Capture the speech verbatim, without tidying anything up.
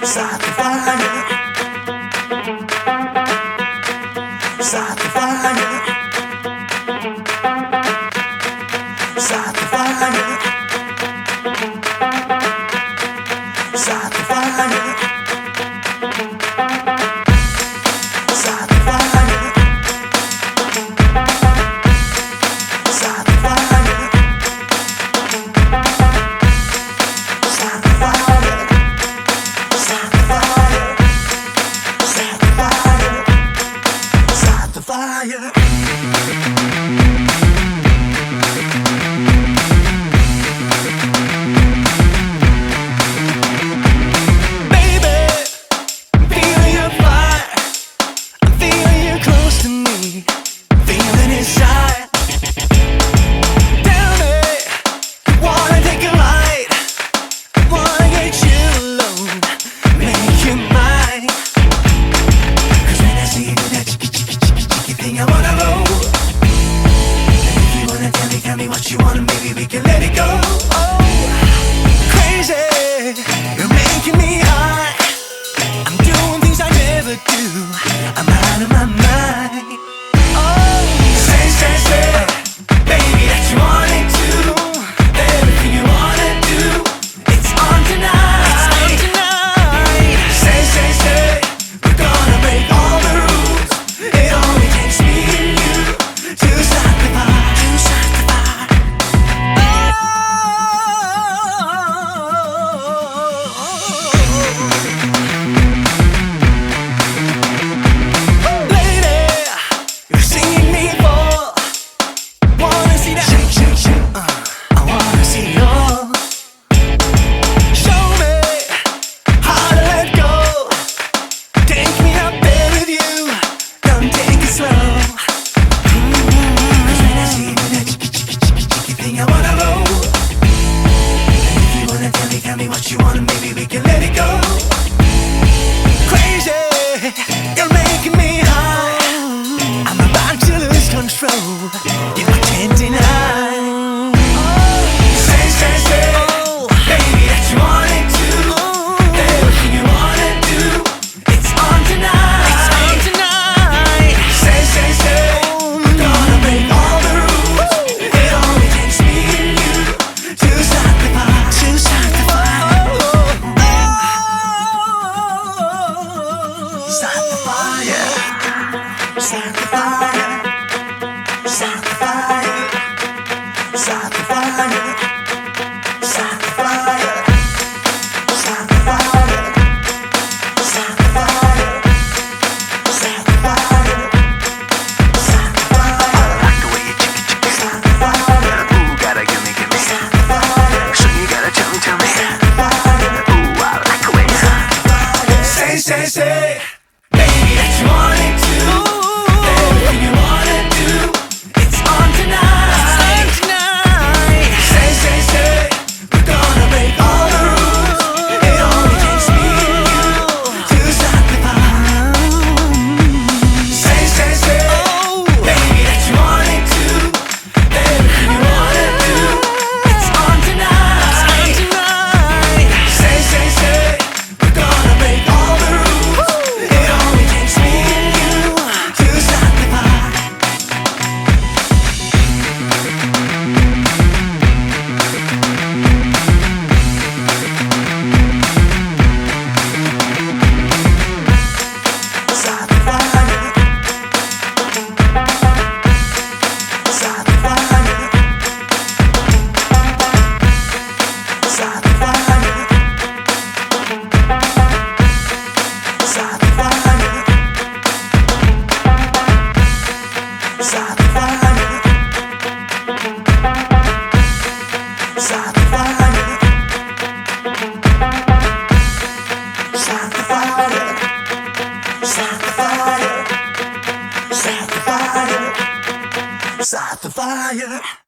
Start the fire. Start the fire. Start the fire. Start the fire. Start the fire. Start the fire. Start the fire. Start the fire. Start the fire. Start the fire. Tell me what you want and maybe we can let it go. Oh, crazy, you're making me high. I'm doing things I never do. I'm out of my mind. Oh, say, say, say, baby, that you want it too. Everything you wanna do, it's on tonight. It's on tonight. Say, say, say, we're gonna break all the rules. It only takes me and you to start the fire. Tell me what you want and maybe we can let it go. Crazy, you're making me high. I'm about to lose control. You can't deny. Say, say, say, baby, that you want it too. Everything you wanna do, it's on tonight. It's on tonight. Say, say, say, we're gonna break all the rules. It only takes me and you to start the fire. To start the fire. Start the fire. Start the fire. Start the fire. Start the fire. Start the fire. Start the fire. Start the fire. Start the fire. Start the fire. I like the way you chicky chicky. Start the fire. Ooh, gotta give me, give me. Start the fire. So you gotta tell me, tell me. Start the fire. Ooh, I like the way you. Start the fire. Say, say, say. Start the fire.